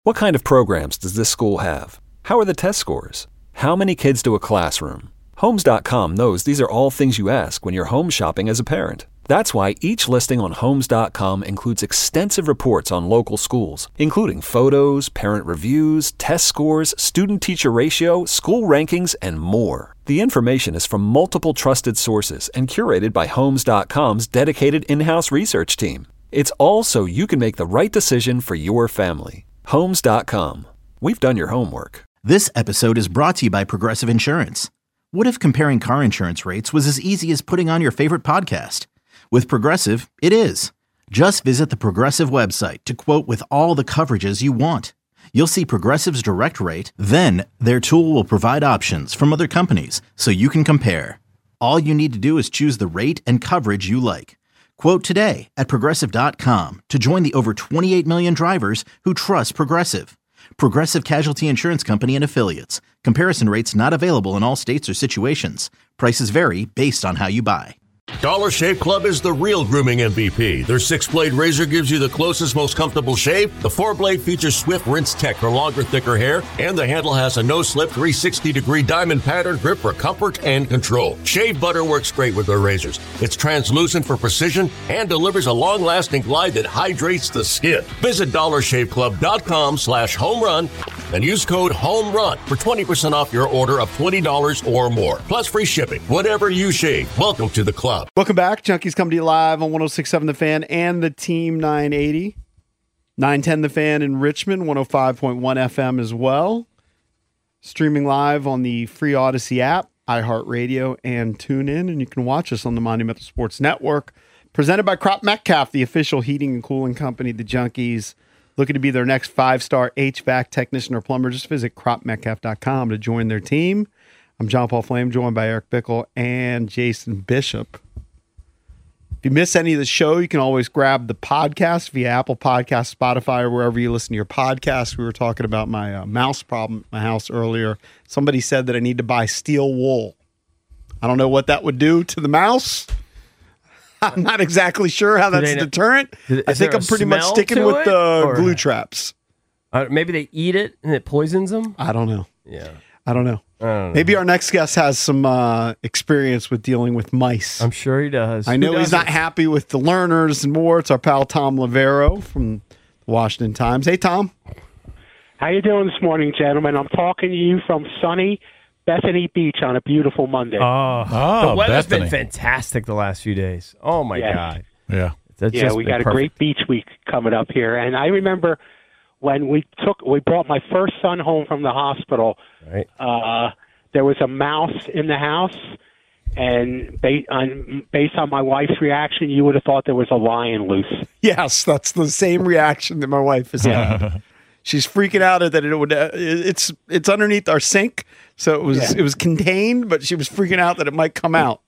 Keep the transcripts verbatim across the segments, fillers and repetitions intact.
What kind of programs does this school have? How are the test scores? How many kids do a classroom? Homes dot com knows these are all things you ask when you're home shopping as a parent. That's why each listing on Homes dot com includes extensive reports on local schools, including photos, parent reviews, test scores, student-teacher ratio, school rankings, and more. The information is from multiple trusted sources and curated by Homes dot com's dedicated in-house research team. It's all so you can make the right decision for your family. Homes dot com. We've done your homework. This episode is brought to you by Progressive Insurance. What if comparing car insurance rates was as easy as putting on your favorite podcast? With Progressive, it is. Just visit the Progressive website to quote with all the coverages you want. You'll see Progressive's direct rate, then their tool will provide options from other companies so you can compare. All you need to do is choose the rate and coverage you like. Quote today at Progressive dot com to join the over twenty-eight million drivers who trust Progressive. Progressive Casualty Insurance Company and Affiliates. Comparison rates not available in all states or situations. Prices vary based on how you buy. Dollar Shave Club is the real grooming M V P. Their six-blade razor gives you the closest, most comfortable shave. The four-blade features swift rinse tech for longer, thicker hair. And the handle has a no-slip three hundred sixty degree diamond pattern grip for comfort and control. Shave butter works great with their razors. It's translucent for precision and delivers a long-lasting glide that hydrates the skin. Visit dollar shave club dot com slash home run and use code HOMERUN for twenty percent off your order of twenty dollars or more. Plus free shipping. Whatever you shave, welcome to the club. Welcome back. Junkies come to you live on one oh six point seven The Fan and the Team nine eighty. nine ten The Fan in Richmond, one oh five point one F M as well. Streaming live on the free Odyssey app, iHeartRadio, and TuneIn. And you can watch us on the Monumental Sports Network. Presented by Crop Metcalf, the official heating and cooling company. The Junkies looking to be their next five-star H V A C technician or plumber. Just visit crop metcalf dot com to join their team. I'm John Paul Flame, joined by Eric Bickle and Jason Bishop. If you miss any of the show, you can always grab the podcast via Apple Podcasts, Spotify, or wherever you listen to your podcast. We were talking about my uh, mouse problem at my house earlier. Somebody said that I need to buy steel wool. I don't know what that would do to the mouse. I'm not exactly sure how that's a deterrent. I think I'm pretty much sticking with the uh, glue traps. Uh, maybe they eat it and it poisons them? I don't know. Yeah. I don't know. I don't know. Maybe our next guest has some uh, experience with dealing with mice. I'm sure he does. I know he's not happy with the learners and more. It's our pal Tom Lavero from the Washington Times. Hey, Tom. How you doing this morning, gentlemen? I'm talking to you from sunny Bethany Beach on a beautiful Monday. Oh, oh the weather's Bethany. been fantastic the last few days. Oh, my Yes. God. Yeah. That's yeah, just we been got a perfect. great beach week coming up here. And I remember when we took, we brought my first son home from the hospital. Right. Uh, there was a mouse in the house, and ba- on, based on my wife's reaction, you would have thought there was a lion loose. Yes, that's the same reaction that my wife is having. She's freaking out that it would. Uh, it's it's underneath our sink, so it was Yeah. it was contained, but she was freaking out that it might come out.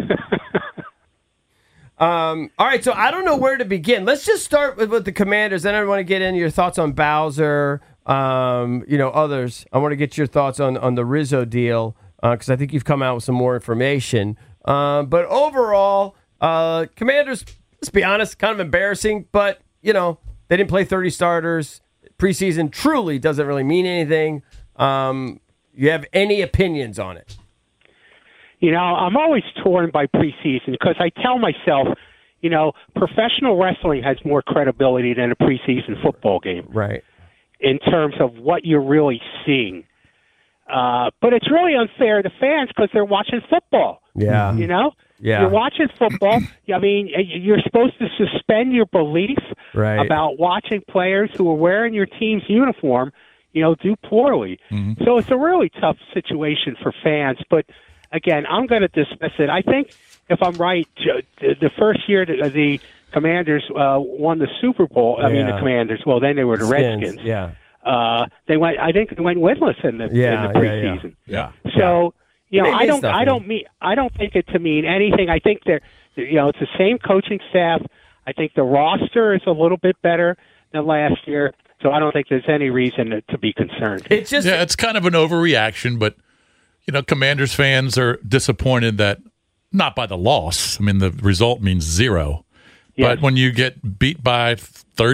Um, all right, so I don't know where to begin. Let's just start with, with the Commanders. Then I want to get into your thoughts on Bowser, um, you know, others. I want to get your thoughts on, on the Rizzo deal because uh, I think you've come out with some more information. Uh, but overall, uh, Commanders, let's be honest, kind of embarrassing. But, you know, they didn't play thirty starters. Preseason truly doesn't really mean anything. Um, you have any opinions on it? You know, I'm always torn by preseason because I tell myself, you know, professional wrestling has more credibility than a preseason football game. Right. In terms of what you're really seeing. Uh, but it's really unfair to fans because they're watching football. Yeah. You know? Yeah. You're watching football. I mean, you're supposed to suspend your belief Right. about watching players who are wearing your team's uniform, you know, do poorly. Mm-hmm. So it's a really tough situation for fans. But, again, I'm going to dismiss it. I think, if I'm right, the first year that the Commanders uh, won the Super Bowl, I mean, Yeah. the Commanders, well, then they were the Skins, Redskins. Yeah. Uh, they went. I think they went winless in the, Yeah, in the yeah, yeah. preseason. Yeah. So you know, It I means don't. nothing. I don't mean. I don't think it to mean anything. I think they're. You know, it's the same coaching staff. I think the roster is a little bit better than last year. So I don't think there's any reason to, to be concerned. It's just Yeah, it's kind of an overreaction, but, you know, Commanders fans are disappointed that, not by the loss. I mean, the result means zero. Yes. But when you get beat by thirty,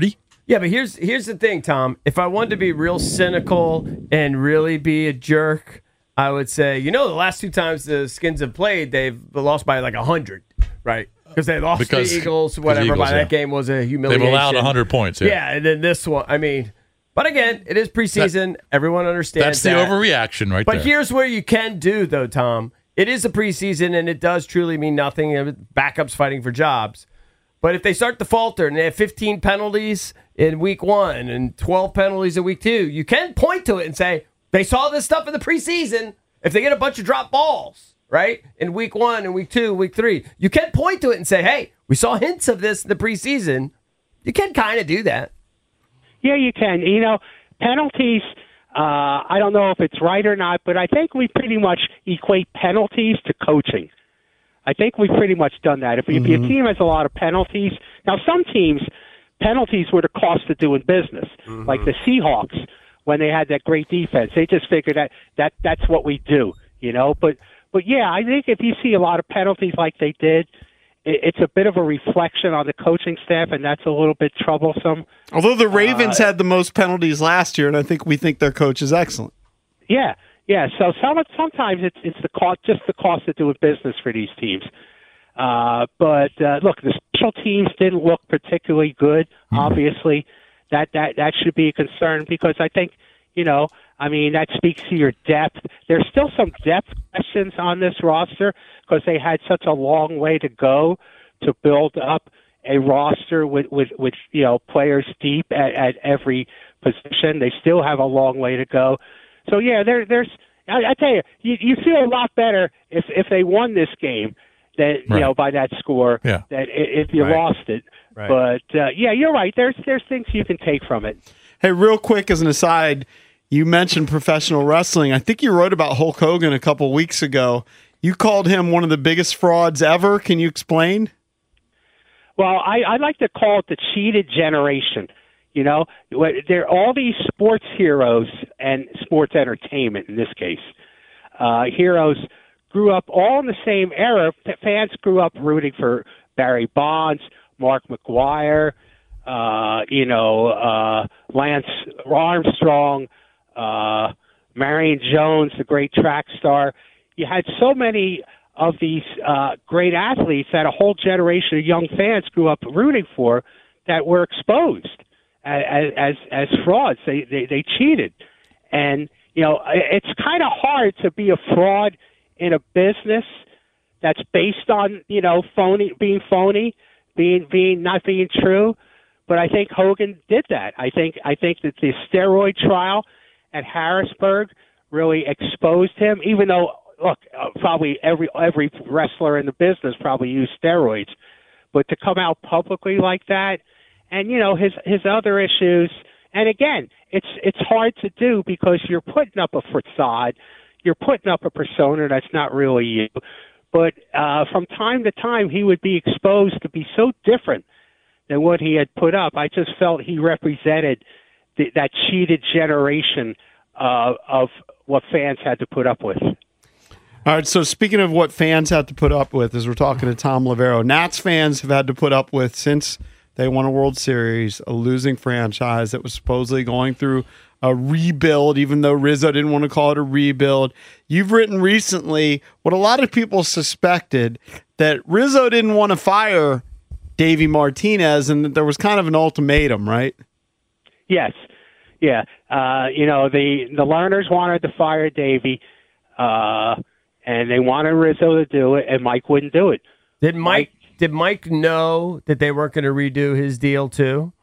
Yeah, but here's here's the thing, Tom. If I wanted to be real cynical and really be a jerk, I would say, you know, the last two times the Skins have played, they've lost by like one hundred, right? Because they lost Because- the Eagles, whatever. Eagles, by yeah. that game was a humiliation. They've allowed one hundred points. Yeah. Yeah, and then this one, I mean, but again, it is preseason. Everyone understands That's the that. overreaction right But there. here's where you can do, though, Tom. It is a preseason, and it does truly mean nothing. Backups fighting for jobs. But if they start to falter and they have fifteen penalties in week one and twelve penalties in week two, you can point to it and say, they saw this stuff in the preseason. If they get a bunch of drop balls, right, in week one and week two, week three, you can point to it and say, hey, we saw hints of this in the preseason. You can kind of do that. Yeah, you can. You know, penalties, uh, I don't know if it's right or not, but I think we pretty much equate penalties to coaching. I think we've pretty much done that. If, mm-hmm. if your team has a lot of penalties, now some teams, penalties were the cost of doing business, mm-hmm. like the Seahawks when they had that great defense. They just figured that, that that's what we do, you know. But, but yeah, I think if you see a lot of penalties like they did, it's a bit of a reflection on the coaching staff, and that's a little bit troublesome. Although the Ravens uh, had the most penalties last year, and I think we think their coach is excellent. Yeah, yeah. So some, sometimes it's it's the cost, just the cost of doing business for these teams. Uh, but uh, look, the special teams didn't look particularly good. Mm-hmm. Obviously, that that that should be a concern because I think you know. I mean, that speaks to your depth. There's still some depth questions on this roster because they had such a long way to go to build up a roster with, with, with you know, players deep at, at every position. They still have a long way to go. So, yeah, there, there's I, I tell you, you, you feel a lot better if, if they won this game that you right. know, by that score yeah. than if you right. lost it. Right. But, uh, yeah, you're right. There's, there's things you can take from it. Hey, real quick as an aside, you mentioned professional wrestling. I think you wrote about Hulk Hogan a couple weeks ago. You called him one of the biggest frauds ever. Can you explain? Well, I, I like to call it the cheated generation. You know, there are all these sports heroes and sports entertainment in this case. Uh, heroes grew up all in the same era. Fans grew up rooting for Barry Bonds, Mark McGuire, uh, you know, uh, Lance Armstrong, Uh, Marion Jones, the great track star. You had so many of these uh, great athletes that a whole generation of young fans grew up rooting for that were exposed as as, as frauds. They, they they cheated, and you know it's kind of hard to be a fraud in a business that's based on you know phony, being phony, being being not being true. But I think Hogan did that. I think I think that the steroid trial at Harrisburg really exposed him, even though, look, uh, probably every every wrestler in the business probably used steroids. But to come out publicly like that, and, you know, his his other issues, and again, it's it's hard to do because you're putting up a facade, you're putting up a persona that's not really you. But uh, from time to time, he would be exposed to be so different than what he had put up. I just felt he represented The, that cheated generation uh, of what fans had to put up with. All right, so speaking of what fans had to put up with, as we're talking to Tom Lavero, Nats fans have had to put up with since they won a World Series, a losing franchise that was supposedly going through a rebuild, even though Rizzo didn't want to call it a rebuild. You've written recently what a lot of people suspected, that Rizzo didn't want to fire Davey Martinez and that there was kind of an ultimatum, right? Yes, yeah. Uh, you know, the the Lerners wanted to fire Davey, uh, and they wanted Rizzo to do it, and Mike wouldn't do it. Did Mike, Mike did Mike know that they weren't going to redo his deal too?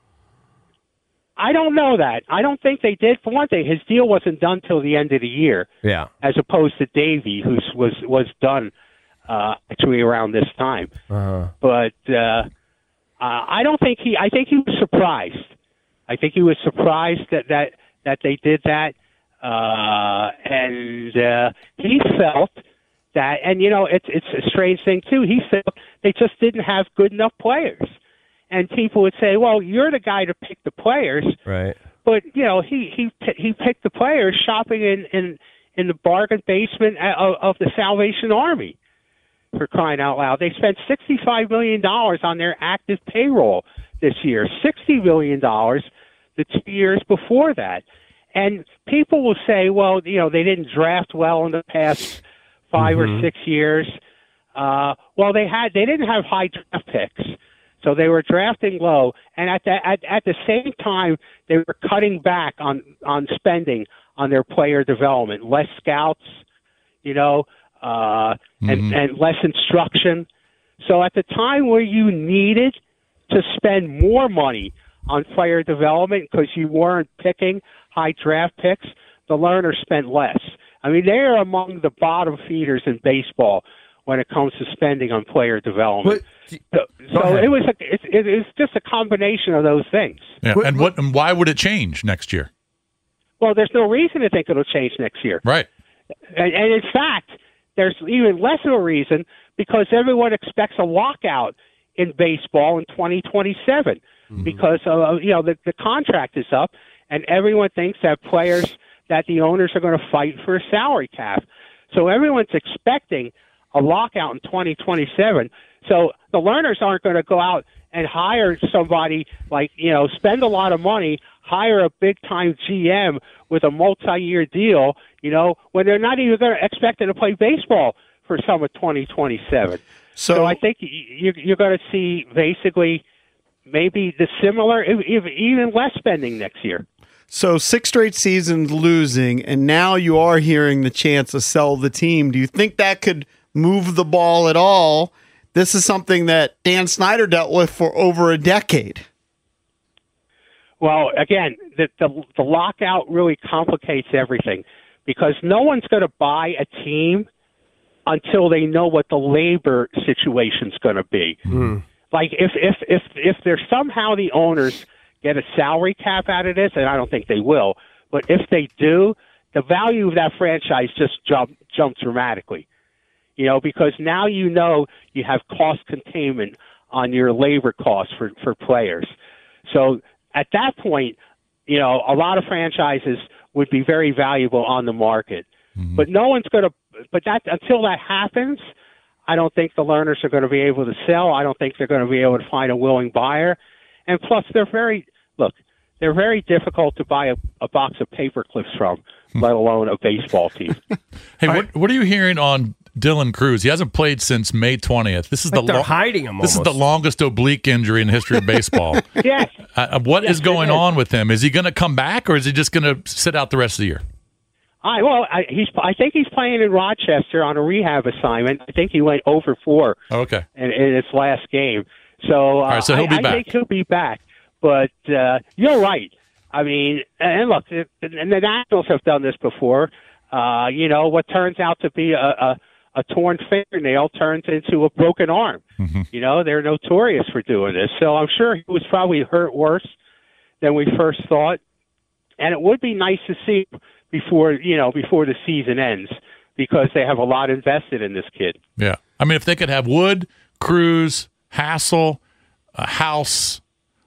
I don't know that. I don't think they did. For one thing, his deal wasn't done till the end of the year. Yeah. As opposed to Davey, who was was done uh, actually around this time. Uh-huh. But uh, uh, I don't think he. I think he was surprised. I think he was surprised that, that, that they did that, uh, and uh, he felt that, and you know, it's it's a strange thing too. He felt they just didn't have good enough players, and people would say, "Well, you're the guy to pick the players," right? But you know, he he he picked the players shopping in in, in the bargain basement of, of the Salvation Army. For crying out loud, they spent sixty-five million dollars on their active payroll this year, sixty million dollars the two years before that. And people will say, well, you know, they didn't draft well in the past five mm-hmm. or six years. Uh, well, they had they didn't have high draft picks, so they were drafting low. And at the at, at the same time, they were cutting back on on spending on their player development, less scouts, you know, uh, mm-hmm. and and less instruction. So at the time where you needed to spend more money on player development because you weren't picking high draft picks, the Lerners spent less. I mean, they are among the bottom feeders in baseball when it comes to spending on player development. But, so so it was a, it, it, it's just a combination of those things. Yeah, and what and why would it change next year? Well, there's no reason to think it'll change next year. Right. And, and in fact, there's even less of a reason because everyone expects a lockout in baseball in twenty twenty-seven mm-hmm. because uh, you know the, the contract is up, and everyone thinks that players that the owners are going to fight for a salary cap. So everyone's expecting a lockout in twenty twenty-seven. So the Lerners aren't going to go out and hire somebody like, you know, spend a lot of money, hire a big-time G M with a multi-year deal, you know, when they're not even going to expect them to play baseball for some of twenty twenty-seven. So, so I think you, you're going to see basically maybe the similar, even less spending next year. So six straight seasons losing, and now you are hearing the chance to sell the team. Do you think that could move the ball at all? This is something that Dan Snyder dealt with for over a decade. Well, again, the, the, the lockout really complicates everything because no one's going to buy a team until they know what the labor situation's going to be. Mm. Like if, if, if, if there's somehow the owners get a salary cap out of this, and I don't think they will, but if they do, the value of that franchise just jump, jumps dramatically. You know, because now you know you have cost containment on your labor costs for, for players. So at that point, you know, a lot of franchises would be very valuable on the market. Mm-hmm. But no one's going to, but that until that happens, I don't think the Lerners are going to be able to sell. I don't think they're going to be able to find a willing buyer. And plus, they're very, look, they're very difficult to buy a, a box of paper clips from, let alone a baseball team. Hey, what, what are you hearing on Dylan Cruz? He hasn't played since May twentieth. This is like the they're lo- hiding him. This almost. is the longest oblique injury in the history of baseball. Yes. Uh, what yes, is going on with him? Is he going to come back, or is he just going to sit out the rest of the year? I well, I, he's. I think he's playing in Rochester on a rehab assignment. I think he went over four. Okay. In, in his last game, so, uh, All right, so he'll I, be I back. think he'll be back. But uh, you're right. I mean, and look, and the Nationals have done this before. Uh, you know, what turns out to be a, a, a torn fingernail turns into a broken arm. Mm-hmm. You know, they're notorious for doing this. So I'm sure he was probably hurt worse than we first thought. And it would be nice to see before, you know, before the season ends because they have a lot invested in this kid. Yeah. I mean, if they could have Wood, Cruz, Hassel, uh, House,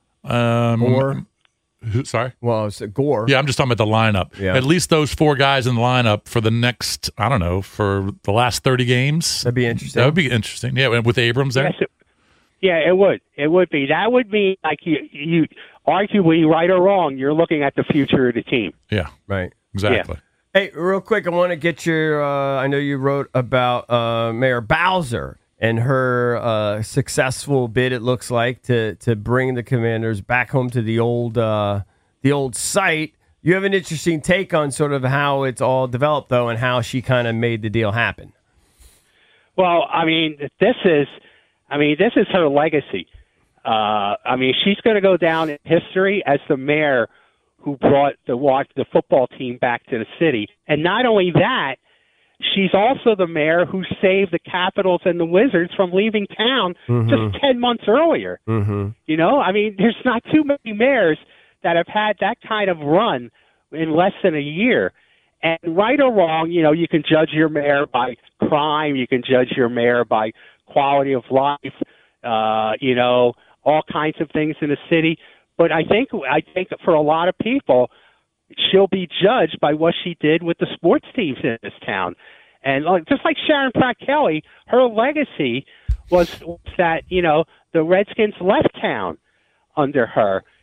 um, or who, sorry? Well, it's a Gore. Yeah, I'm just talking about the lineup. Yeah. At least those four guys in the lineup for the next, I don't know, for the last thirty games. That'd be interesting. That would be interesting. Yeah, with Abrams there. Yes, it, yeah, it would. It would be. That would be like you, you, arguably, right or wrong, you're looking at the future of the team. Yeah, right. Exactly. Yeah. Hey, real quick, I want to get your, uh, I know you wrote about uh, Mayor Bowser and her uh, successful bid, it looks like, to to bring the Commanders back home to the old uh, the old site. You have an interesting take on sort of how it's all developed, though, and how she kind of made the deal happen. Well, I mean, this is, I mean, this is her legacy. Uh, I mean, she's going to go down in history as the mayor who brought the the football team back to the city, and not only that. She's also the mayor who saved the Capitals and the Wizards from leaving town mm-hmm. just ten months earlier. Mm-hmm. You know, I mean, there's not too many mayors that have had that kind of run in less than a year. And right or wrong, you know, you can judge your mayor by crime. You can judge your mayor by quality of life, uh, you know, all kinds of things in the city. But I think I think for a lot of people, she'll be judged by what she did with the sports teams in this town. And just like Sharon Pratt Kelly, her legacy was that, you know, the Redskins left town under her.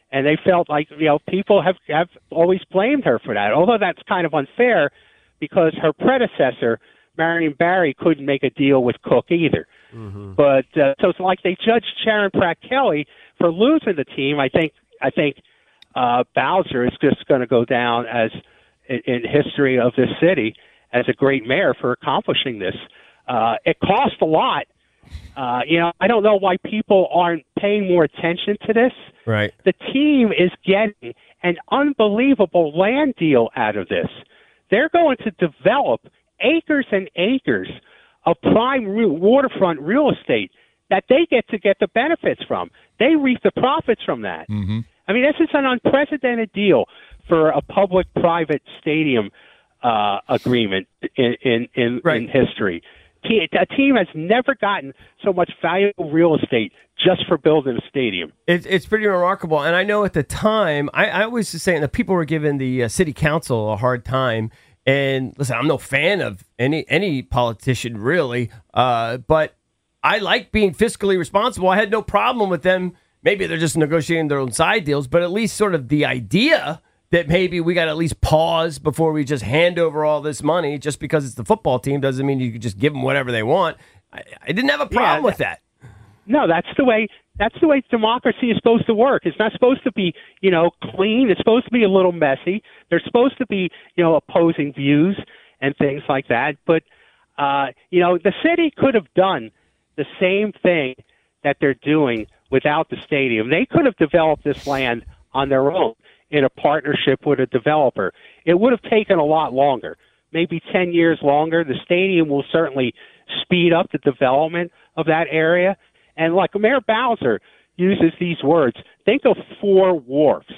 And they felt like, you know, people have, have always blamed her for that, although that's kind of unfair because her predecessor, Marion Barry, couldn't make a deal with Cook either. Mm-hmm. But uh, so it's like they judged Sharon Pratt Kelly for losing the team. I think I think uh, Bowser is just going to go down as in, in history of this city as a great mayor for accomplishing this. Uh, it cost a lot. Uh, you know, I don't know why people aren't paying more attention to this. Right. The team is getting an unbelievable land deal out of this. They're going to develop acres and acres of prime re- waterfront real estate that they get to get the benefits from. They reap the profits from that. Mm-hmm. I mean, this is an unprecedented deal for a public-private stadium uh, agreement in in, in, right. in history. A team has never gotten so much valuable real estate just for building a stadium. It's it's pretty remarkable. And I know at the time, I, I always was saying that people were giving the uh, city council a hard time. And listen, I'm no fan of any any politician really, uh, but I like being fiscally responsible. I had no problem with them. Maybe they're just negotiating their own side deals, but at least sort of the idea that maybe we got to at least pause before we just hand over all this money just because it's the football team doesn't mean you can just give them whatever they want. I, I didn't have a problem yeah, with that. No, that's the way that's the way democracy is supposed to work. It's not supposed to be, you know, clean. It's supposed to be a little messy. There's supposed to be, you know, opposing views and things like that. But, uh, you know, the city could have done the same thing that they're doing without the stadium. They could have developed this land on their own in a partnership with a developer. It would have taken a lot longer, maybe ten years longer. The stadium will certainly speed up the development of that area. And like Mayor Bowser uses these words, think of four wharfs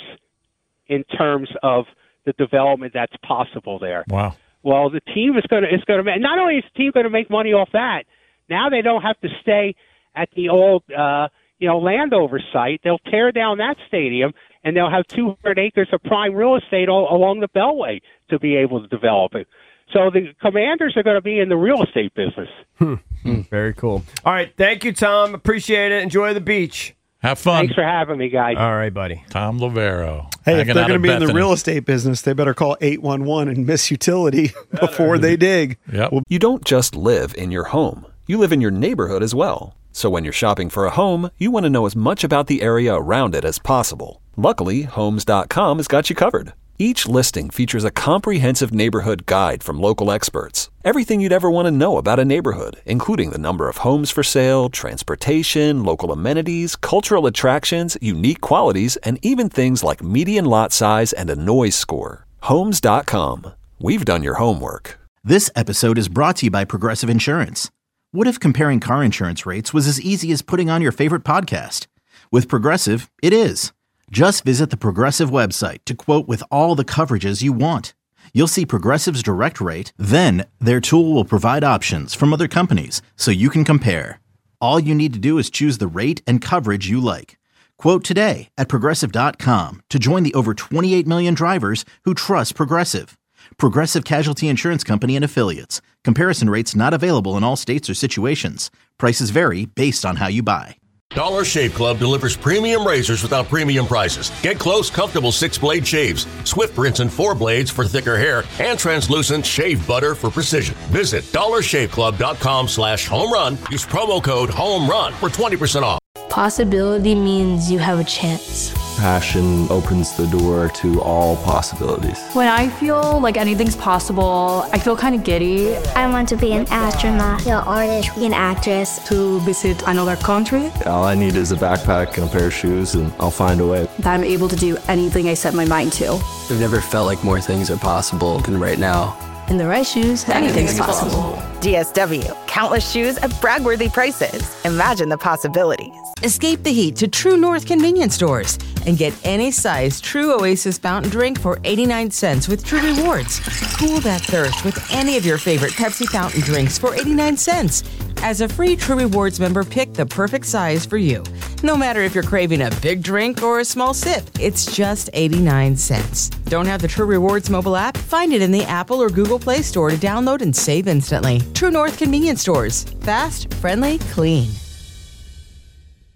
in terms of the development that's possible there. Wow. Well, the team is going to is going to not only is the team going to make money off that, now they don't have to stay at the old uh, you know Landover site. They'll tear down that stadium and they'll have two hundred acres of prime real estate all along the Beltway to be able to develop it. So the Commanders are going to be in the real estate business. Hmm. Very cool. All right. Thank you, Tom. Appreciate it. Enjoy the beach. Have fun. Thanks for having me, guys. All right, buddy. Tom Lavero. Hey, if they're going to be in the real estate business, they better call eight one one and Miss Utility before they dig. Yep. You don't just live in your home. You live in your neighborhood as well. So when you're shopping for a home, you want to know as much about the area around it as possible. Luckily, Homes dot com has got you covered. Each listing features a comprehensive neighborhood guide from local experts. Everything you'd ever want to know about a neighborhood, including the number of homes for sale, transportation, local amenities, cultural attractions, unique qualities, and even things like median lot size and a noise score. Homes dot com. We've done your homework. This episode is brought to you by Progressive Insurance. What if comparing car insurance rates was as easy as putting on your favorite podcast? With Progressive, it is. Just visit the Progressive website to quote with all the coverages you want. You'll see Progressive's direct rate, then their tool will provide options from other companies so you can compare. All you need to do is choose the rate and coverage you like. Quote today at Progressive dot com to join the over twenty-eight million drivers who trust Progressive. Progressive Casualty Insurance Company and Affiliates. Comparison rates not available in all states or situations. Prices vary based on how you buy. Dollar Shave Club delivers premium razors without premium prices. Get close, comfortable six-blade shaves, swift rinse and four blades for thicker hair, and translucent shave butter for precision. Visit dollar shave club dot com slash home run. Use promo code HOMERUN for twenty percent off. Possibility means you have a chance. Passion opens the door to all possibilities. When I feel like anything's possible, I feel kind of giddy. I want to be an astronaut, an artist, an actress. To visit another country. All I need is a backpack and a pair of shoes, and I'll find a way. That I'm able to do anything I set my mind to. I've never felt like more things are possible than right now. In the right shoes, anything's possible. D S W. Countless shoes at brag-worthy prices. Imagine the possibilities. Escape the heat to True North convenience stores and get any size True Oasis fountain drink for eighty-nine cents with True Rewards. Cool that thirst with any of your favorite Pepsi fountain drinks for eighty-nine cents. As a free True Rewards member, pick the perfect size for you. No matter if you're craving a big drink or a small sip, it's just eighty-nine cents. Don't have the True Rewards mobile app? Find it in the Apple or Google Play Store to download and save instantly. True North convenience stores. Fast, friendly, clean.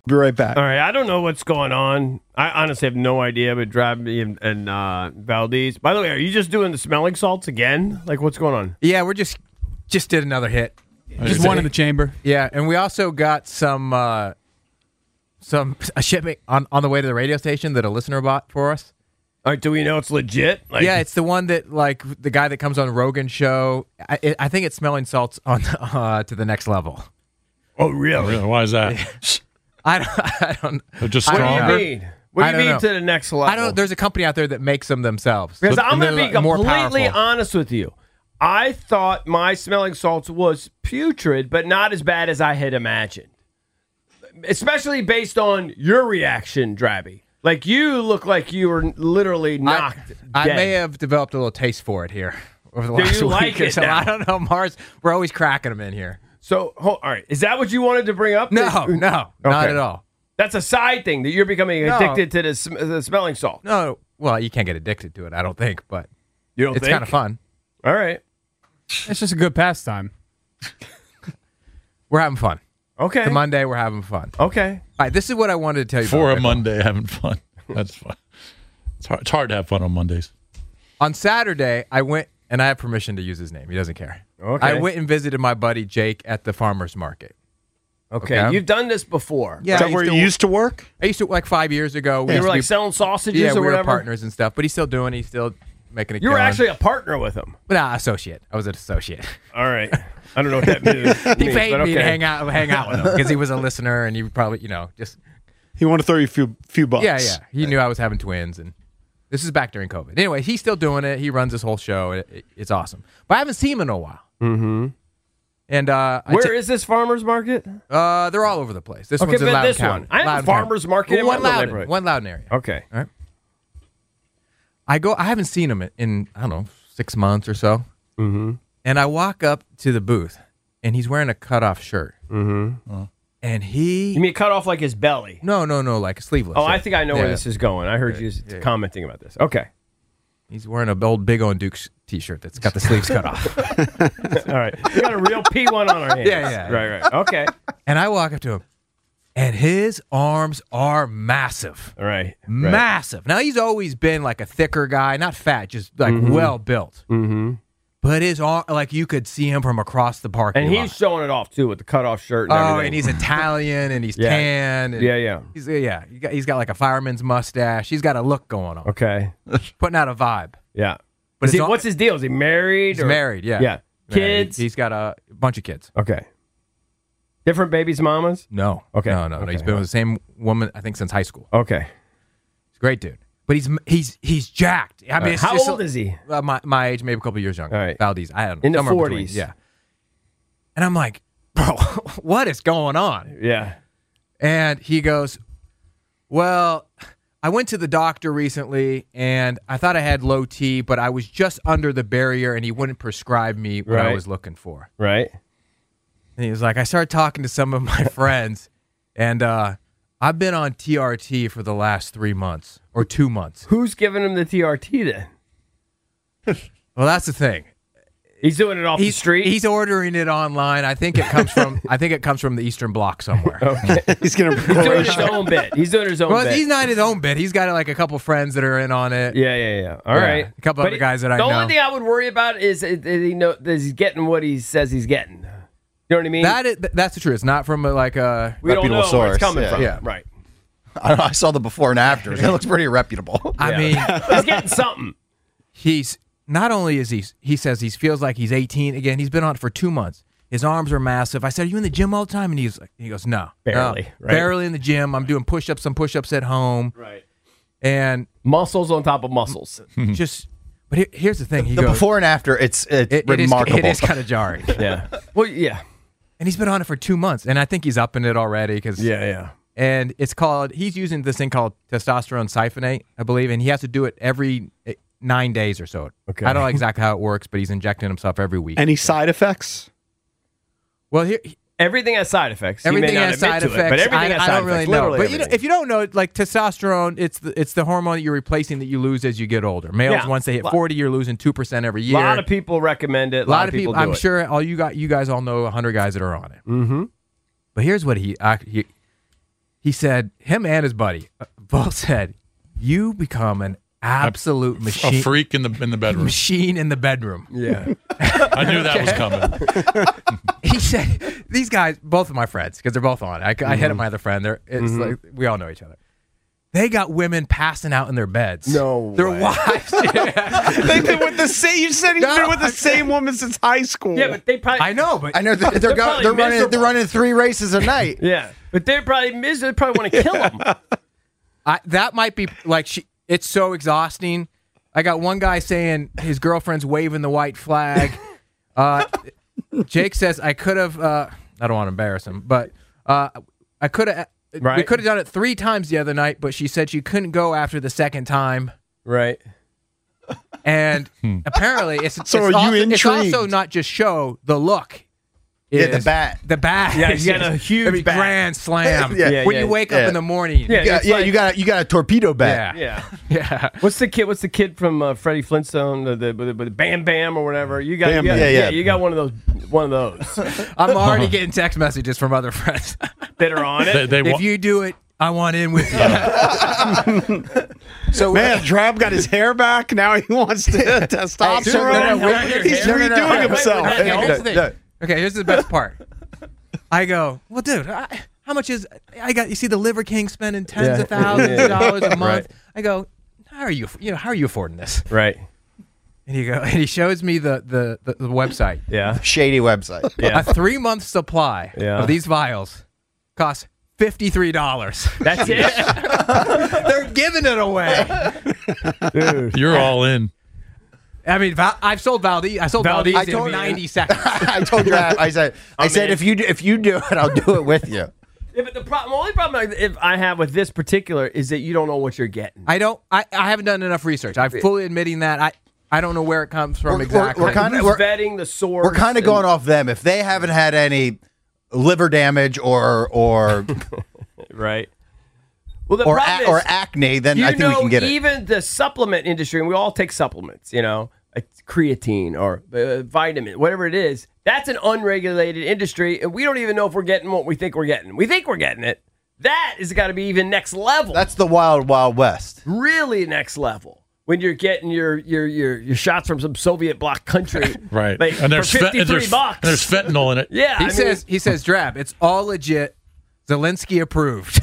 Be right back. All right, I don't know what's going on. I honestly have no idea with Drabby and, and uh, Valdez. By the way, are you just doing the smelling salts again? Like, what's going on? Yeah, we're just just did another hit. Just one in the chamber. Yeah, and we also got some uh, some a shipment on, on the way to the radio station that a listener bought for us. All right, do we know it's legit? Like, yeah, it's the one that like the guy that comes on Rogan's show. I, it, I think it's smelling salts on uh, to the next level. Oh, really? Really? Why is that? I don't. I don't. They're just What stronger. do you mean? What do you mean to the next level? I don't. There's a company out there that makes them themselves. Because So- I'm and going to they're, be like, more completely powerful. honest with you. I thought my smelling salts was putrid, but not as bad as I had imagined. Especially based on your reaction, Drabby. Like, you look like you were literally knocked I dead. may have developed a little taste for it here over the Do last you week like or it so. now? I don't know, Mars. We're always cracking them in here. So, ho- all right. Is that what you wanted to bring up? No, no, not Okay. at all. That's a side thing, that you're becoming No. addicted to the, sm- the smelling salt. No, well, you can't get addicted to it, I don't think, but You don't it's think? kind of fun. All right. It's just a good pastime. We're having fun. Okay. It's a Monday, we're having fun. Okay. All right, this is what I wanted to tell you For about. a Monday, having fun. That's fun. It's hard, it's hard to have fun on Mondays. On Saturday, I went, and I have permission to use his name. He doesn't care. Okay. I went and visited my buddy Jake at the farmer's market. Okay. Okay. You've done this before. Yeah, Is I that where used you to- used to work? I used to, like five years ago. We You used were to like be- selling sausages yeah, or we were whatever? partners and stuff, but he's still doing. He's still making it. You were going. actually a partner with him. Nah, associate. I was an associate. All right. I don't know what that means. he paid but me okay. to hang out, hang out with him because he was a listener, and he probably, you know, just He wanted to throw you a few, few bucks. yeah, yeah. He knew I was having twins, and this is back during COVID. Anyway, he's still doing it. He runs this whole show. It, it, it's awesome, but I haven't seen him in a while. Mm-hmm. And uh, I Where t- is this farmer's market? uh, they're all over the place. This Okay, one's in but Loudoun this County. one. I have a Loudoun farmer's County. market in Well, one my Loudoun, neighborhood. one Loudoun area. Okay. All right. I go. I haven't seen him in, in I don't know six months or so. Mm-hmm. And I walk up to the booth, and he's wearing a cutoff shirt. Mm-hmm. And he You mean cut off like his belly? no no no like a sleeveless. Oh, I shirt. think I know Yeah. where this is going. I heard you yeah. commenting about this. Okay. He's wearing a old Big On Duke's t-shirt that's got the sleeves cut off. All right. We got a real P one on our hands. Yeah, yeah. Right, right. Okay. And I walk up to him, and his arms are massive. All right. Massive. Now, he's always been like a thicker guy, not fat, just like Mhm. well built. Mm-hmm. But his arm, like you could see him from across the parking And lot. he's showing it off, too, with the cutoff shirt and Oh, everything. and he's Italian, and he's Yeah. tan. And Yeah, yeah. He's, yeah, he got, he's got like a fireman's mustache. He's got a look going on. Okay. Putting out a vibe. Yeah. But Is he, his ar- what's his deal? Is he married? He's or- married, yeah. Yeah. Yeah, Kids? he- he's got a bunch of kids. Okay. Different babies, mamas? No. Okay. No, no, no. Okay. He's been with the same woman, I think, since high school. Okay. He's a great dude. But he's he's he's jacked. I mean, Uh, it's how just old a- is he? Uh, my, my age, maybe a couple years younger. All right. Valdez. I don't know. In the somewhere between, forties. Yeah. And I'm like, bro, what is going on? Yeah. And he goes, well, I went to the doctor recently, and I thought I had low T, but I was just under the barrier, and he wouldn't prescribe me what I Right. was looking for. Right. And he was like, I started talking to some of my friends, and uh, I've been on T R T for the last three months or two months. Who's giving him the T R T then? Well, that's the thing. He's doing it off He's, the street? he's ordering it online. I think it comes from I think it comes from the Eastern Bloc somewhere. Okay. He's gonna. He's doing his own bit. He's doing his own Well, bit. he's not his own bit. He's got like a couple friends that are in on it. Yeah, yeah, yeah. All Yeah, right. a couple But other guys that I the know. only thing I would worry about is that he know that he's getting what he says he's getting. You know what I mean? That is, that's the truth. It's not from a, like a we don't know reputable where it's source, coming yeah. from. Yeah. Right. I, I saw the before and afters. It looks pretty reputable. I Yeah. mean, He's getting something. he's not only is he he says he feels like he's eighteen again. He's been on it for two months. His arms are massive. I said, "Are you in the gym all the time?" And he's like, he goes, "No, Barely, no, right? barely in the gym. I'm doing push-ups, some push-ups at home, Right. and Muscles on top of muscles. just." But here, here's the thing. He The goes, before and after, it's, it's it, it is remarkable. it is kind of jarring. Yeah. Well, yeah. And he's been on it for two months, and I think he's upping it already because Yeah, yeah. and it's called he's using this thing called testosterone siphonate, I believe, and he has to do it every eh, nine days or so. Okay. I don't know exactly how it works, but he's injecting himself every week. Any side effects? Well, here Everything has side effects. He may everything not has admit side to it, effects. but everything I, has I side don't really effects. know, Literally but you know, everything. if you don't know, like testosterone, it's the it's the hormone that you're replacing that you lose as you get older. Males, Yeah. once they hit Lot- forty, you're losing two percent every A year. lot of people recommend it. A lot of people. do I'm it. sure all you got, you guys all know a hundred guys that are on it. Mm-hmm. But here's what he uh, he he said, him and his buddy uh, both said, you become an absolute a, machine. A freak in the in the bedroom. Machine in the bedroom. Yeah. I knew that was coming. He said, these guys, both of my friends, because they're both on it. I, Mm-hmm. I hit up my other friend. They're, it's Mhm. like, we all know each other. They got women passing out in their beds. No Their way. wives. They've been with the same. You said he's No, been with the I- same woman since high school. Yeah, but they probably. I know, but I know they're, they're, go, probably they're running. They're miserable. running three races a night. Yeah, but they're probably miserable. They probably want to kill him. I, that might be like she. It's so exhausting. I got one guy saying his girlfriend's waving the white flag. Uh, Jake says I could have. Uh, I don't want to embarrass him, but uh, I could have. We Right. could have done it three times the other night, but she said she couldn't go after the second time. Right. And apparently, it's, it's, So are you also, it's intrigued? also not just show. The look. Yeah, the is- bat. The bat. Yeah, you got a is- huge I mean, bat. grand slam. Yeah. Yeah, when yeah, you wake yeah. up in the morning. Yeah, Yeah, it's yeah. like- you got a, you got a torpedo bat. Yeah. Yeah. Yeah. What's the kid? What's the kid from uh, Freddie Flintstone? The, the, the, the Bam Bam or whatever. You got, Bam you got Bam. yeah, Yeah, yeah. You got one of those. One of those I'm already getting text messages from other friends. that are on They, it. they If wa- you do it, I want in with you. So Man, Drab got his hair back. Now he wants to testosterone. so- no, no, wait, He's no, no, redoing no, wait, wait, himself. wait, Okay, no, here's the thing. no. Okay, here's the best part. I go, well, dude, I, how much is I got? You see, the Liver King spending tens Yeah. of thousands Yeah. of dollars a month. Right. I go, how are you? You know, how are you affording this? Right. And he go, and he shows me the the, the, the website. Yeah. Shady website. Yeah. A three month supply Yeah. of these vials costs fifty three dollars. That's it. They're giving it away. Dude. you're all in. I mean, Val, I've sold Valdez. I sold Valdez, Valdez I told in you. ninety seconds. I told you. I said. I I'm said in. if you do, if you do it, I'll do it with you. Yeah, but the problem, only problem I- if I have with this particular is that you don't know what you're getting. I don't. I, I haven't done enough research. I'm fully admitting that. I I don't know where it comes from We're- exactly. we're kinda- Who's we're- vetting the source? We're kind of and- going off them. If they haven't had any liver damage or or right. Well, the or problem a, is, or acne, then you I think know, we can get it. even the supplement industry, and we all take supplements, you know, like creatine or uh, vitamin, whatever it is. That's an unregulated industry, and we don't even know if we're getting what we think we're getting. We think we're getting it. That has got to be even next level. That's the wild, wild west. really next level. When you're getting your your your, your shots from some Soviet bloc country, Right. Like, and there's for fe- fifty-three and there's, bucks. and there's fentanyl in it. Yeah, He I mean, says he says Drab. It's all legit. Zelensky approved.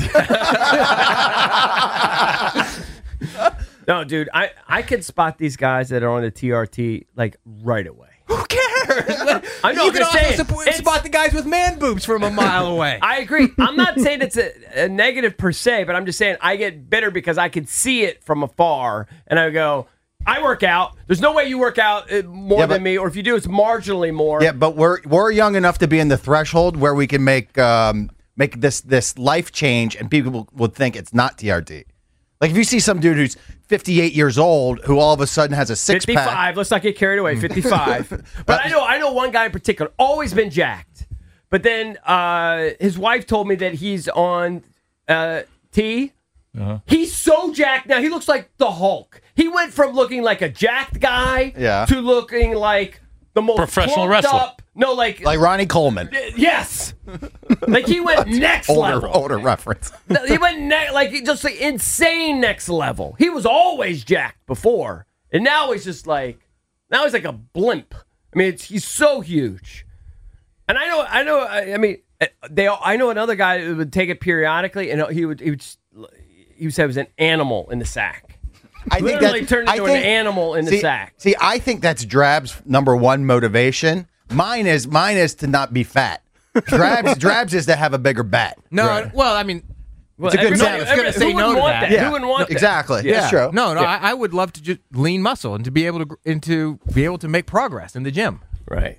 no, dude, I I can spot these guys that are on the T R T like right away. Who cares? I know. You I'm can just also saying, support, it's- spot the guys with man boobs from a mile away. I agree. I'm not saying it's a, a negative per se, but I'm just saying I get bitter because I can see it from afar, and I go, I work out. There's no way you work out uh, more Yeah, but- than me, or if you do, it's marginally more. Yeah, but we're we're young enough to be in the threshold where we can make um, make this this life change, and people will, would think it's not T R T. Like if you see some dude who's fifty-eight years old who all of a sudden has a six pack. fifty-five. Let's not get carried away. fifty-five. But I know, I know one guy in particular, always been jacked. But then uh, his wife told me that he's on uh, T. Uh-huh. He's so jacked now. He looks like the Hulk. He went from looking like a jacked guy Yeah. to looking like the most Professional plumped wrestler. Up, no, like Like Ronnie Coleman. yes, like he went next Older level. older reference. No, he went ne- like he just like insane next level. He was always jacked before, and now he's just like now he's like a blimp. I mean, it's, he's so huge. And I know, I know. I, I mean, they. I know another guy who would take it periodically, and he would. He would. He would say it was an animal in the sack. I think Literally that turned I into think- an animal in the see, sack. See, I think that's Drab's number one motivation. Mine is mine is to not be fat. Drab's Drab's is to have a bigger bat. No, well, I mean, Well, It's a good everybody- sound. I was going to every- say who no wouldn't to want that. that? Yeah. Who wouldn't want that? Exactly. Yeah. That's true. No, no, Yeah. I, I would love to just lean muscle and to be able to gr- and to be able to make progress in the gym. Right.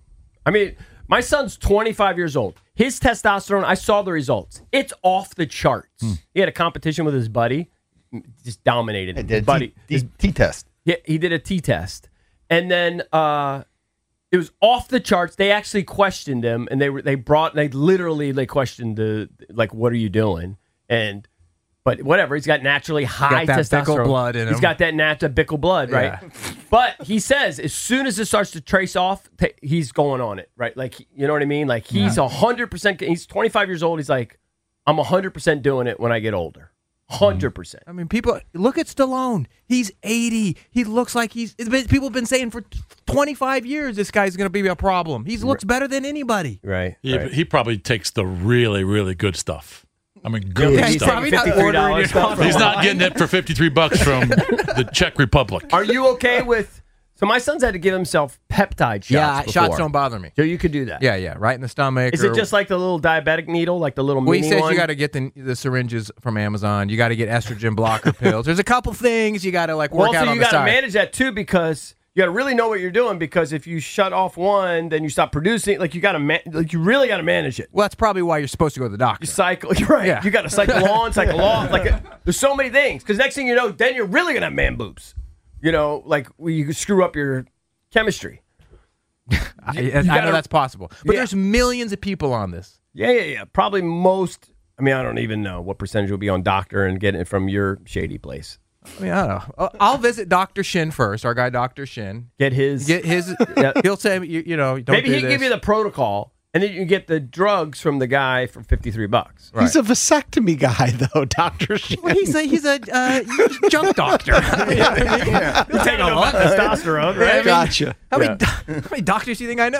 I mean, my son's twenty-five years old. His testosterone, I saw the results. It's off the charts. Hmm. He had a competition with his buddy, just dominated him. It did His buddy. T, T, T test. Yeah, he did a T test, and then uh, it was off the charts. They actually questioned him, and they were they brought they literally they questioned the like, what are you doing? And but whatever, he's got naturally high got that testosterone Bickle blood in He's him. got that natural Bickle blood, right? Yeah. But he says as soon as it starts to trace off, t- he's going on it, right? Like you know what I mean? Like he's a hundred percent. He's twenty-five years old. He's like, I'm one hundred percent doing it when I get older. one hundred percent. I mean, people look at Stallone. He's eighty. He looks like he's. It's been, people have been saying for twenty-five years this guy's going to be a problem. He looks better than anybody. Right. He, right. he probably takes the really, really good stuff. I mean, good Yeah, he's stuff. taking fifty-three dollars stuff. He's not getting it for fifty-three bucks from the Czech Republic. Are you okay with? So my son's had to give himself peptide shots. Yeah, before. shots don't bother me. So you could do that. Yeah, yeah, right in the stomach. Is or- it just like the little diabetic needle, like the little Well, he mini says one? you got to get the the syringes from Amazon. You got to get estrogen blocker pills. There's a couple things you got to like work well, out also on you the got to side. manage that too because you got to really know what you're doing because if you shut off one, then you stop producing. Like you got to ma- like you really got to manage it. Well, that's probably why you're supposed to go to the doctor. You cycle, you're right. Yeah. You got to cycle on, cycle off. Like uh, there's so many things because next thing you know, then you're really gonna have man boobs. You know, like you screw up your chemistry. I, I gotta- know that's possible, but Yeah. there's millions of people on this. Yeah, yeah, yeah. Probably most. I mean, I don't even know what percentage will be on doctor and getting it from your shady place. I mean, I don't know. Uh, I'll visit Doctor Shin first. Our guy, Doctor Shin. Get his. Get his. He'll say, you, you know, don't Maybe do he this. give you the protocol, and then you can get the drugs from the guy for fifty-three bucks. He's a vasectomy guy, though, Doctor Shin. Well, he's a he's a uh, junk doctor. yeah. You're taking a lot of testosterone, right? I mean, Gotcha. How many, Yeah. do- how many doctors do you think I know?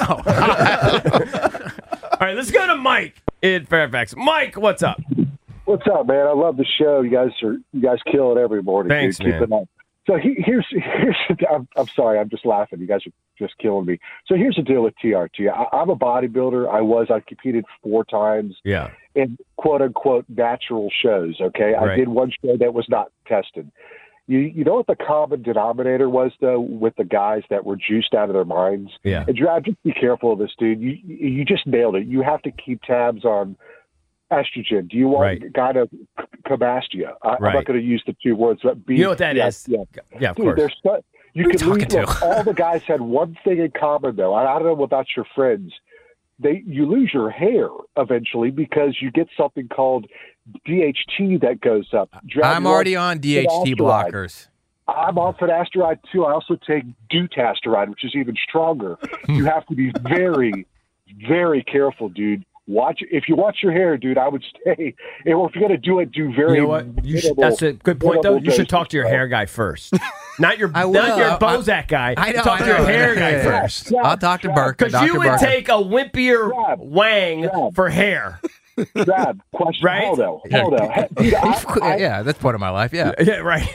All right, let's go to Mike in Fairfax. Mike, what's up? What's up, man? I love the show. You guys are you guys kill it every morning. Thanks, dude. Keep man. it up. So he, here's here's I'm, I'm sorry, I'm just laughing. You guys are just killing me. So here's the deal with T R T. I, I'm a bodybuilder. I was. I competed four times Yeah. in quote unquote natural shows. Okay, I Right. did one show that was not tested. You you know what the common denominator was though with the guys that were juiced out of their minds? Yeah. And Drab, just be careful of this, dude. You you just nailed it. You have to keep tabs on estrogen. Do you want Right. a guy to come after you? I, I'm Right. not going to use the two words, but be, You know what that yeah, is? Yeah, Yeah, of Dude, course. there's so, you Who are you can lose. talking to? Look, all the guys had one thing in common, though. I, I don't know about your friends. They you lose your hair eventually because you get something called D H T that goes up. Drab, I'm you already want on D H T finasteride. blockers. I'm on finasteride too. I also take dutasteride, which is even stronger. You have to be very, very careful, dude. Watch if you watch your hair, dude. I would stay. If you're gonna do it, do very. You know what? You should, minimal- that's a good point, though. minimal You should talk to your doses, hair guy first, not your I will. not your I- Bozak guy. I know. Talk I to your know. hair guy Yeah. first, Yeah. I'll talk to Burke. because Doctor you would Burke. take a wimpier Drab. wang Drab. for hair. Drab, question. Right? Hold on. Hold on. Hey, dude, I, I, yeah, that's part of my life. Yeah. Yeah, right.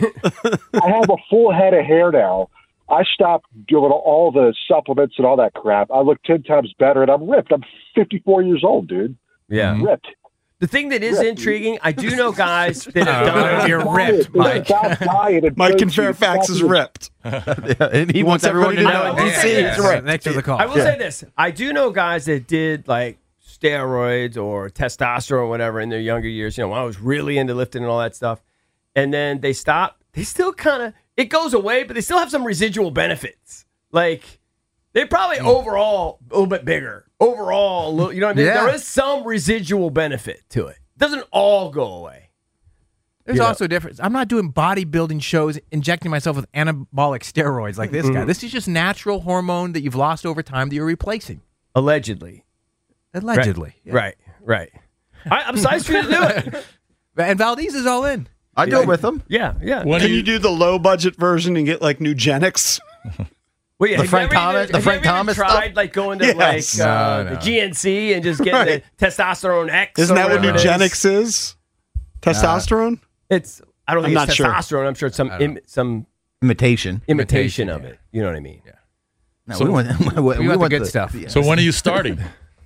I have a full head of hair now. I stopped doing all the supplements and all that crap. I look ten times better, and I'm ripped. I'm fifty-four years old, dude. Yeah. Ripped. The thing that is Ripped. intriguing, I do know guys that have Oh, done. you're ripped, It's Mike. about diet and Mike in protein. Fairfax is ripped. and he wants wants everyone to everybody know to in know. D C Yeah. he's right. Thanks for the call. I will say this: I do know guys that did like steroids or testosterone or whatever in their younger years. You know, when I was really into lifting and all that stuff, and then they stop. They still kind of it goes away, but they still have some residual benefits. Like they probably overall a little bit bigger. Overall, a little, you know what I mean? Yeah. There is some residual benefit to it. It doesn't all go away. There's You know. also a difference. I'm not doing bodybuilding shows, injecting myself with anabolic steroids like this guy. This is just natural hormone that you've lost over time that you're replacing. Allegedly. Allegedly. Yeah. Right. Right. I, I'm excited for you to do it. And Valdez is all in. I do it with him. Yeah. Yeah. When Can do you do the low budget version and get like Nugenics? Well, yeah, The have Frank you ever Thomas- even- the have Frank you ever Thomas tried stuff? like going to Yes. like uh, No, no. the G N C and just getting Right. the testosterone X? Isn't or that what whatever it is? Nugenics is? Testosterone? It's I don't I'm think not it's sure. testosterone. I'm sure it's some don't Im, some Imitation. imitation Imitation, of yeah. it. You know what I mean? No, So- we want, we, We want the want good stuff. So when are you starting?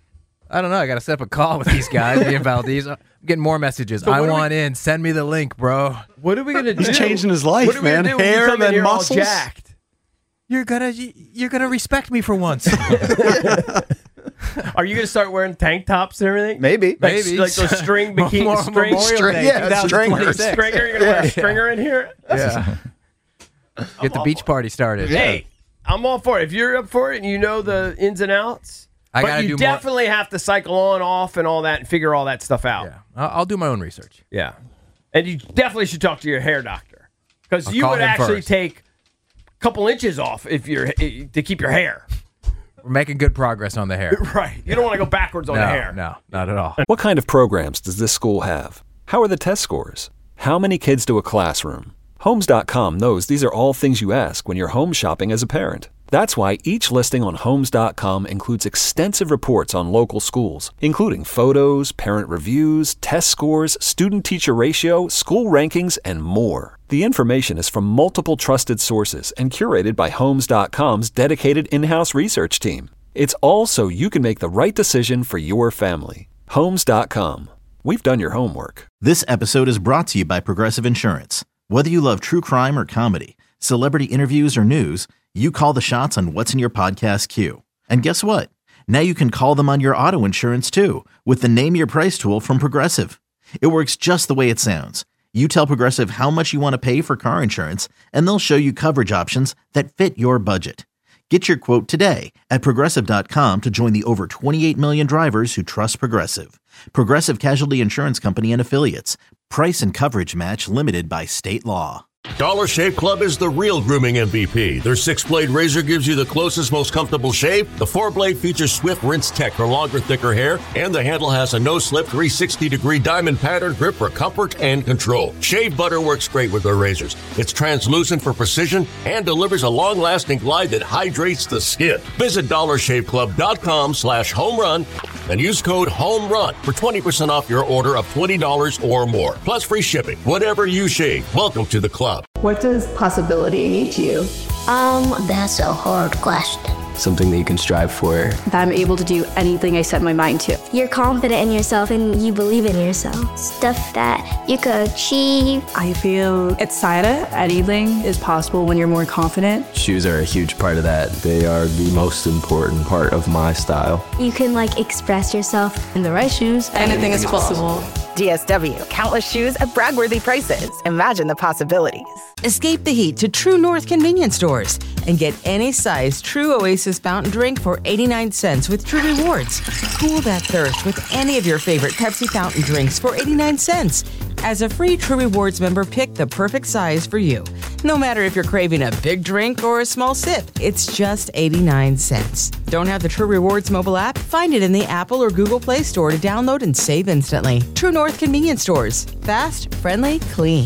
I don't know. I got to set up a call with these guys, me and Valdez. I'm getting more messages. I what are want in. Send me the link, bro. What are we gonna do? He's changing his life, what are we man. Gonna do when you Hair, come in then here all muscles. jacked? You're gonna you're gonna respect me for once. Are you gonna start wearing tank tops and everything? Maybe. Like, Maybe. like those string bikini More- string, Memorial String- Day, yeah, twenty twenty-six. stringers. stringer. You're gonna wear a stringer in here. Yeah. Get the beach party started. Hey, I'm all for it. If you're up for it and you know the ins and outs, I but gotta you do more- definitely have to cycle on, off, and all that, and figure all that stuff out. Yeah. I'll, I'll do my own research. Yeah. And you definitely should talk to your hair doctor because I'll you call would him actually first. take a couple inches off if you're to keep your hair. We're making good progress on the hair. Right. You don't want to go backwards on no, the hair. No, not at all. What kind of programs does this school have? How are the test scores? How many kids do a classroom? Homes dot com knows these are all things you ask when you're home shopping as a parent. That's why each listing on Homes dot com includes extensive reports on local schools, including photos, parent reviews, test scores, student-teacher ratio, school rankings, and more. The information is from multiple trusted sources and curated by Homes dot com's dedicated in-house research team. It's all so you can make the right decision for your family. Homes dot com. We've done your homework. This episode is brought to you by Progressive Insurance. Whether you love true crime or comedy, celebrity interviews or news, you call the shots on what's in your podcast queue. And guess what? Now you can call them on your auto insurance too with the Name Your Price tool from Progressive. It works just the way it sounds. You tell Progressive how much you want to pay for car insurance, and they'll show you coverage options that fit your budget. Get your quote today at Progressive dot com to join the over twenty-eight million drivers who trust Progressive. Progressive Casualty Insurance Company and Affiliates. Price and coverage match limited by state law. Dollar Shave Club is the real grooming M V P. Their six-blade razor gives you the closest, most comfortable shave. The four-blade features Swift Rinse Tech for longer, thicker hair. And the handle has a no-slip three hundred sixty degree diamond pattern grip for comfort and control. Shave butter works great with their razors. It's translucent for precision and delivers a long-lasting glide that hydrates the skin. Visit dollar shave club dot com slash home run and use code HOMERUN for twenty percent off your order of twenty dollars or more. Plus free shipping. Whatever you shave, welcome to the club. What does possibility mean to you? Um, that's a hard question. Something that you can strive for. That I'm able to do anything I set my mind to. You're confident in yourself and you believe in yourself. Stuff that you could achieve. I feel excited. Anything is possible when you're more confident. Shoes are a huge part of that. They are the most important part of my style. You can like express yourself. In the right shoes, anything is possible. D S W, countless shoes at brag-worthy prices. Imagine the possibilities. Escape the heat to True North convenience stores and get any size True Oasis fountain drink for eighty-nine cents with True Rewards. Cool that thirst with any of your favorite Pepsi fountain drinks for eighty-nine cents. As a free True Rewards member, pick the perfect size for you. No matter if you're craving a big drink or a small sip, it's just eighty-nine cents. Don't have the True Rewards mobile app? Find it in the Apple or Google Play Store to download and save instantly. True North convenience stores. Fast, friendly, clean.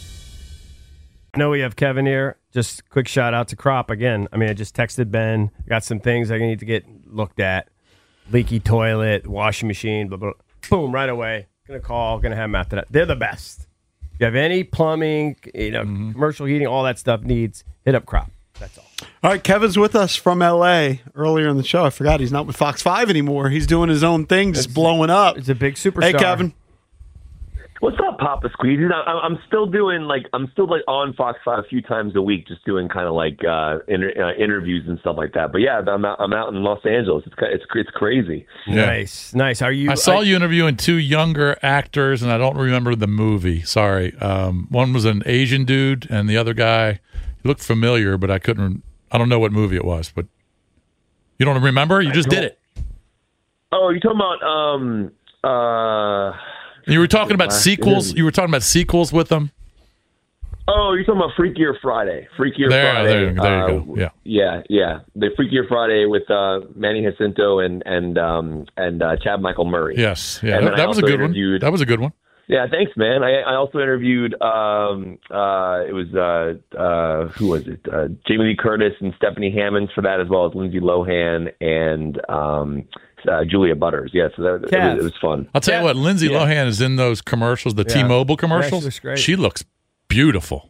I know we have Kevin here. Just quick shout out to Crop again. I mean, I just texted Ben. Got some things I need to get looked at. Leaky toilet, washing machine, blah, blah. Boom, right away. Gonna call, gonna have them after that. They're the best. If you have any plumbing, you know, mm-hmm. commercial heating, all that stuff needs, hit up Crop. That's all. All right, Kevin's with us from L A earlier in the show. I forgot he's not with Fox five anymore. He's doing his own thing, just it's, blowing up. It's a big superstar. Hey, Kevin. What's up, Papa Squeeze? I'm still doing like I'm still like on Fox five a few times a week, just doing kind of like uh, inter- uh, interviews and stuff like that. But yeah, I'm out, I'm out in Los Angeles. It's it's it's crazy. Yeah. Nice, nice. Are you? I saw I, you interviewing two younger actors, and I don't remember the movie. Sorry. Um, one was an Asian dude, and the other guy he looked familiar, but I couldn't. I don't know what movie it was. But you don't remember? You just did it. Oh, you're talking about um uh. You were talking about sequels. You were talking about sequels with them. Oh, you're talking about Freakier Friday. Freakier there, Friday. There, there uh, you go. Yeah, yeah, yeah. The Freakier Friday with uh, Manny Jacinto and and um, and uh, Chad Michael Murray. Yes, yeah, that, that was a good one. That was a good one. Yeah, thanks, man. I, I also interviewed. Um, uh, it was uh, uh, who was it? Uh, Jamie Lee Curtis and Stephanie Hammonds for that, as well as Lindsay Lohan and. Um, Uh, Julia Butters, yes, yeah, so it, it, it was fun. I'll tell yeah. you what, Lindsay yeah. Lohan is in those commercials, the yeah. T-Mobile commercials. Yeah, she looks great. She looks beautiful.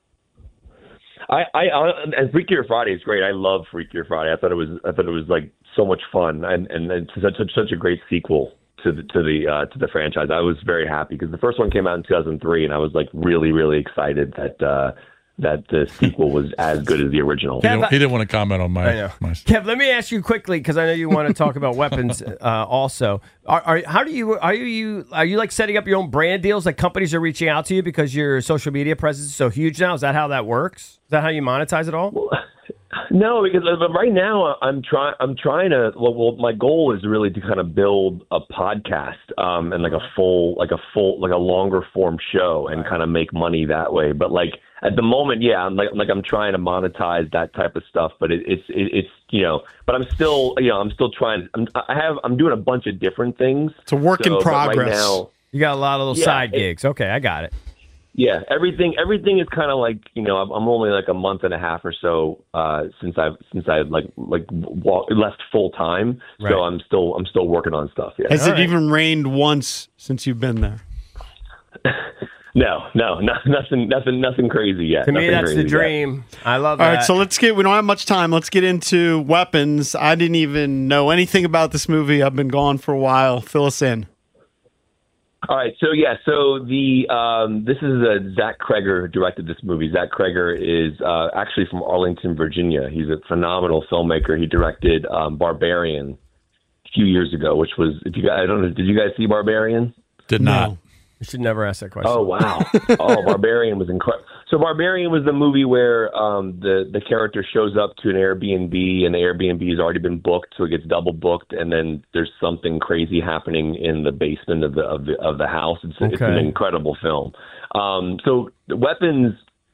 I, I, I and Freakier Friday is great. I love Freakier Friday. I thought it was, I thought it was like so much fun, and and, and such, such such a great sequel to the to the uh, to the franchise. I was very happy because the first one came out in two thousand three, and I was like really really excited that. Uh, that the sequel was as good as the original. He didn't, he didn't want to comment on my... my Kev, let me ask you quickly, because I know you want to talk about weapons uh, also. Are, are how do you are you are you like setting up your own brand deals? Like companies are reaching out to you because your social media presence is so huge now? Is that how that works? Is that how you monetize it all? Well, No, because uh, right now I'm trying. I'm trying to. Well, well, my goal is really to kind of build a podcast um, and like a full, like a full, like a longer form show, and kind of make money that way. But like at the moment, yeah, I'm like, like I'm trying to monetize that type of stuff. But it, it's, it, it's, you know, but I'm still, you know, I'm still trying. I'm, I have, I'm doing a bunch of different things. It's a work so, in progress. Right now, you got a lot of little yeah, side it, gigs. Okay, I got it. Yeah, everything everything is kind of like, you know, I'm, I'm only like a month and a half or so uh, since I've since I like like walk, left full time. Right. So I'm still I'm still working on stuff. Yeah. Has All it right. even rained once since you've been there? No, no, no, nothing, nothing, nothing crazy yet. To me, Nothing that's crazy the dream. Yet. I love All that. right, so let's get. We don't have much time. Let's get into weapons. I didn't even know anything about this movie. I've been gone for a while. Fill us in. All right, so yeah, so the um, this is uh, Zach Kreger who directed this movie. Zach Kreger is uh, actually from Arlington, Virginia. He's a phenomenal filmmaker. He directed um, Barbarian a few years ago, which was, if you guys, I don't know, did you guys see Barbarian? Did not. You should never ask that question. Oh wow! Oh, Barbarian was incredible. So Barbarian was the movie where um, the the character shows up to an Airbnb, and the Airbnb has already been booked, so it gets double booked, and then there's something crazy happening in the basement of the of the of the house. It's, it's an Okay. incredible film. Um, so Weapons,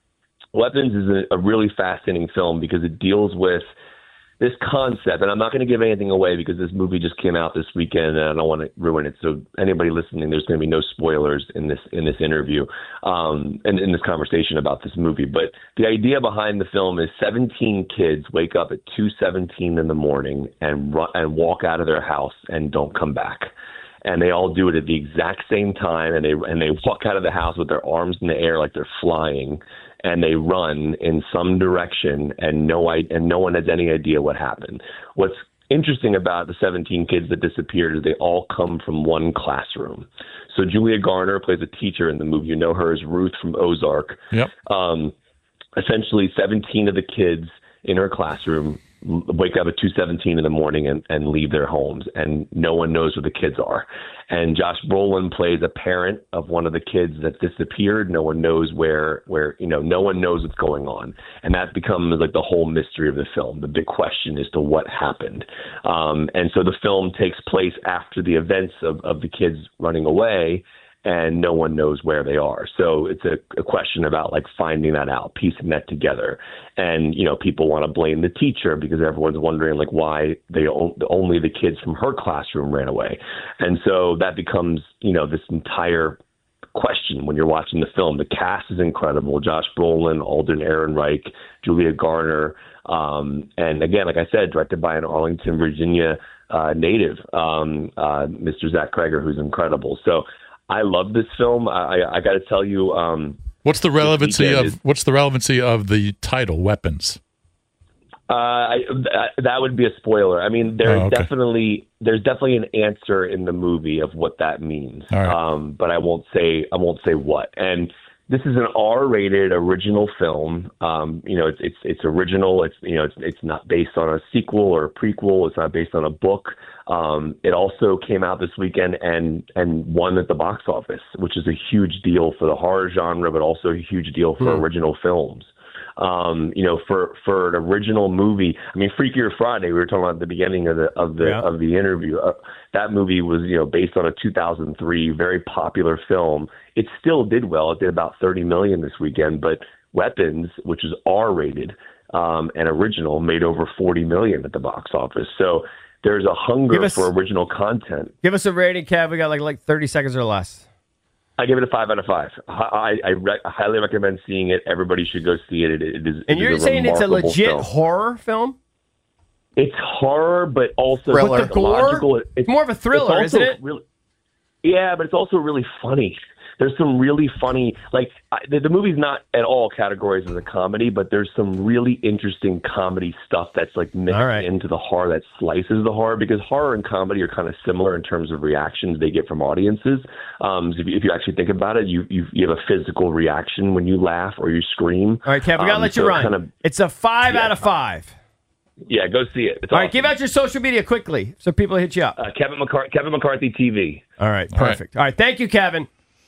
Weapons is a, a really fascinating film because it deals with this concept, and I'm not going to give anything away because this movie just came out this weekend, and I don't want to ruin it. So anybody listening, there's going to be no spoilers in this in this interview, um, and in this conversation about this movie. But the idea behind the film is seventeen kids wake up at two seventeen in the morning and run, and walk out of their house and don't come back. And they all do it at the exact same time, and they and they walk out of the house with their arms in the air like they're flying, and they run in some direction, and no I, and no one has any idea what happened. What's interesting about the seventeen kids that disappeared is they all come from one classroom. So Julia Garner plays a teacher in the movie. You know her as Ruth from Ozark. Yep. Um, essentially, seventeen of the kids in her classroom wake up at two seventeen in the morning and, and leave their homes, and no one knows where the kids are. And Josh Brolin plays a parent of one of the kids that disappeared. No one knows where, where, you know, no one knows what's going on. And that becomes like the whole mystery of the film. The big question as to what happened. Um, and so the film takes place after the events of, of the kids running away, and no one knows where they are. So it's a, a question about like finding that out, piecing that together. And, you know, people want to blame the teacher because everyone's wondering like why they o- only the kids from her classroom ran away. And so that becomes, you know, this entire question when you're watching the film. The cast is incredible. Josh Brolin, Alden Ehrenreich, Julia Garner. Um, and again, like I said, directed by an Arlington, Virginia uh, native, um, uh, Mister Zach Kreger, who's incredible. So I love this film. I, I, I got to tell you. Um, what's the relevancy of is, What's the relevancy of the title, Weapons? Uh, I, that, that would be a spoiler. I mean, there's Oh, okay. definitely there's definitely an answer in the movie of what that means. All right. Um, but I won't say I won't say what. And this is an R-rated original film. Um, you know, it's it's it's original. It's you know, it's it's not based on a sequel or a prequel. It's not based on a book. Um, it also came out this weekend and and won at the box office, which is a huge deal for the horror genre, but also a huge deal for Hmm. original films. Um, you know, for, for an original movie, I mean, Freakier Friday, we were talking about at the beginning of the of the Yeah. of the interview. Uh, that movie was, you know, based on a two thousand three very popular film. It still did well. It did about thirty million this weekend, but Weapons, which is R-rated um, and original, made over forty million at the box office. So there's a hunger Give us- for original content. Give us a rating, Kev. We got like like thirty seconds or less. I give it a five out of five. I, I, re- I highly recommend seeing it. Everybody should go see it. It, it is. And it you're is a saying it's a remarkable legit film. horror film? It's horror, but also Thriller. With the gore? psychological. It's More of a thriller, it's also isn't it? Really, yeah, but it's also really funny. There's some really funny, like I, the, the movie's not at all categorized as a comedy, but there's some really interesting comedy stuff that's like mixed into the horror that slices the horror, because horror and comedy are kind of similar in terms of reactions they get from audiences. Um, so if, you, if you actually think about it, you, you you have a physical reaction when you laugh or you scream. All right, Kev, we got to Um, let you so run. kind of- it's a five Yeah. out of five. yeah, go see it. It's All right, awesome. give out your social media quickly so people hit you up. Uh, Kevin McCarthy, Kevin McCarthy T V. All right, perfect. All right, thank you, Kevin.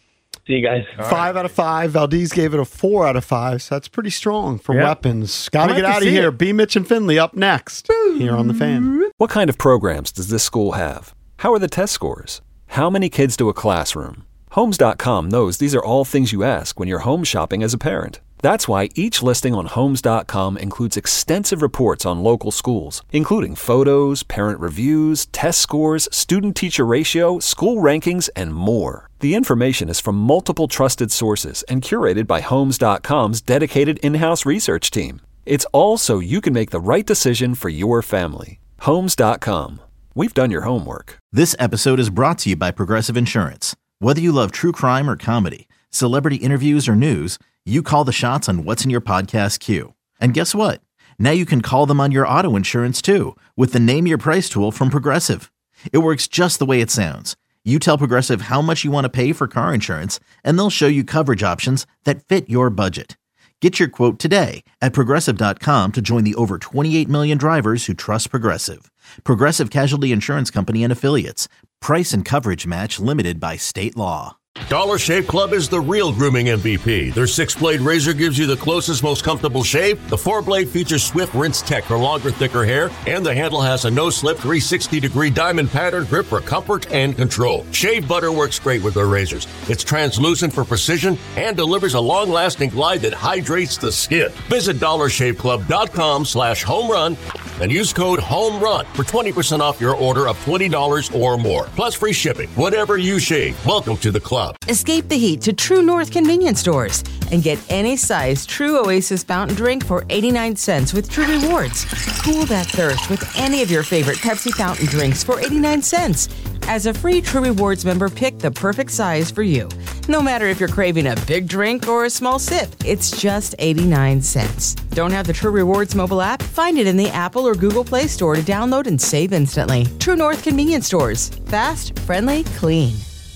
See you guys. Five out of five. Valdez gave it a four out of five, so that's pretty strong for Yep. weapons. Got to Glad get to out of see here. it. B. Mitch and Finley up next here on The Fan. What kind of programs does this school have? How are the test scores? How many kids do a classroom? Homes dot com knows these are all things you ask when you're home shopping as a parent. That's why each listing on Homes dot com includes extensive reports on local schools, including photos, parent reviews, test scores, student-teacher ratio, school rankings, and more. The information is from multiple trusted sources and curated by Homes dot com's dedicated in-house research team. It's all so you can make the right decision for your family. Homes dot com. We've done your homework. This episode is brought to you by Progressive Insurance. Whether you love true crime or comedy, celebrity interviews or news, you call the shots on what's in your podcast queue. And guess what? Now you can call them on your auto insurance too with the Name Your Price tool from Progressive. It works just the way it sounds. You tell Progressive how much you want to pay for car insurance, and they'll show you coverage options that fit your budget. Get your quote today at Progressive dot com to join the over twenty-eight million drivers who trust Progressive. Progressive Casualty Insurance Company and Affiliates. Price and coverage match limited by state law. Dollar Shave Club is the real grooming M V P. Their six-blade razor gives you the closest, most comfortable shave. The four-blade features swift rinse tech for longer, thicker hair. And the handle has a no-slip three hundred sixty degree diamond pattern grip for comfort and control. Shave butter works great with their razors. It's translucent for precision and delivers a long-lasting glide that hydrates the skin. Visit dollar shave club dot com slash home run and use code HOMERUN for twenty percent off your order of twenty dollars or more. Plus free shipping. Whatever you shave, welcome to the club. Escape the heat to True North convenience stores and get any size True Oasis fountain drink for eighty-nine cents with True Rewards. Cool that thirst with any of your favorite Pepsi fountain drinks for eighty-nine cents. As a free True Rewards member, pick the perfect size for you. No matter if you're craving a big drink or a small sip, it's just eighty-nine cents. Don't have the True Rewards mobile app? Find it in the Apple or Google Play Store to download and save instantly. True North convenience stores. Fast, friendly, clean.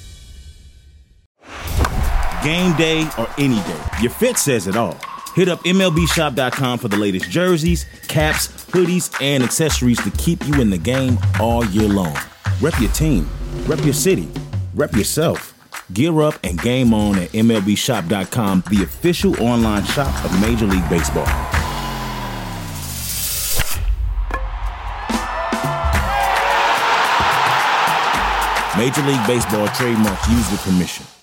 Game day or any day, your fit says it all. Hit up M L B shop dot com for the latest jerseys, caps, hoodies, and accessories to keep you in the game all year long. Rep your team, rep your city, rep yourself. Gear up and game on at M L B shop dot com, the official online shop of Major League Baseball. Major League Baseball trademarks used with permission.